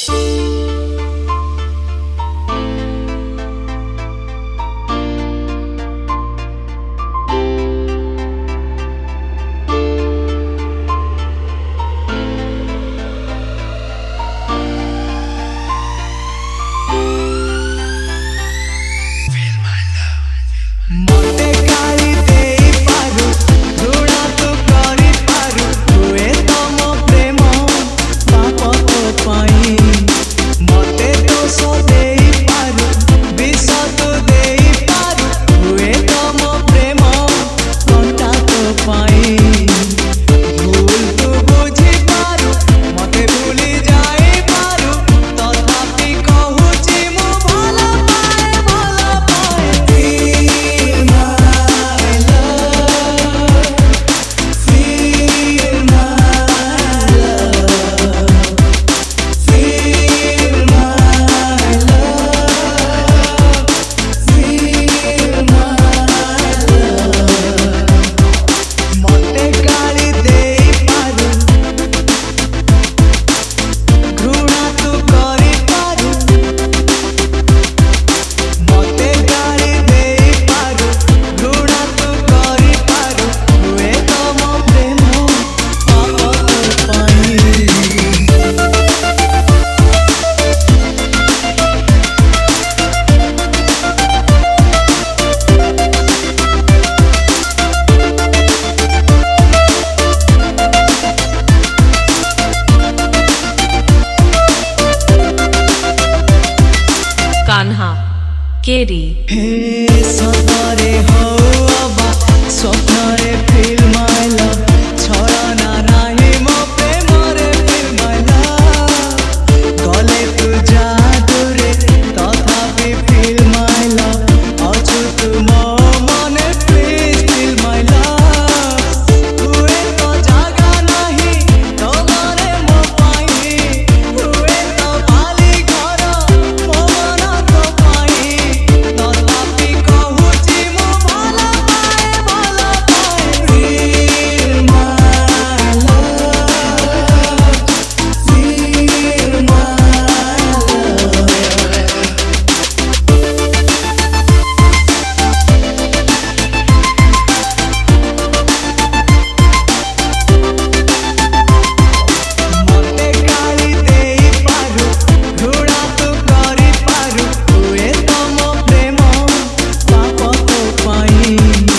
कान्हा केरी हे सतरे हो अबा स्वप्नरे फील माय लव छड़ना नाही मो प्रेमरे फील माय लव गले तू जादूरे तथापि फील माय लव अछु तुम मने प्लीज फील माय लव हुए तो जागा नाही तोमरे मो पाई हुए तो बाली घर मो मन तो पाई तथापि कहूची मो भला पाए feel my love feel my मते गाली देई पारु घृणा तू करी पारु हुए तो मो प्रेम पाप तो पाई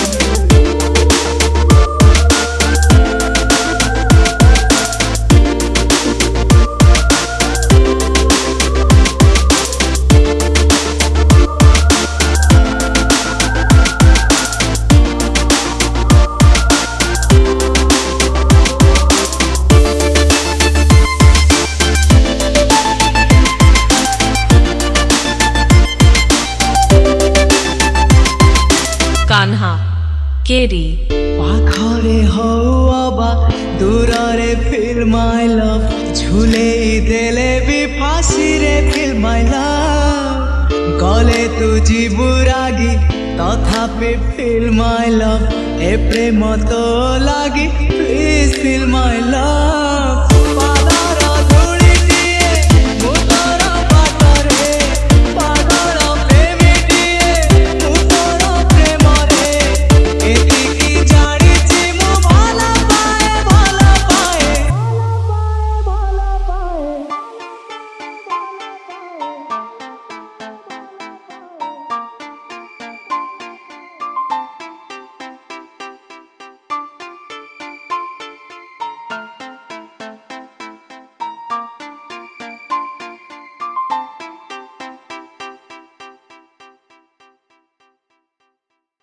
कान्हा केरी पाखरे हो अबा दूररे फील माय लव झूले देले भी फांसी रे फील माय लव गले तू जीबुरागी तथापि फील माय लव ए प्रेम तो लागी प्लीज फील माय लव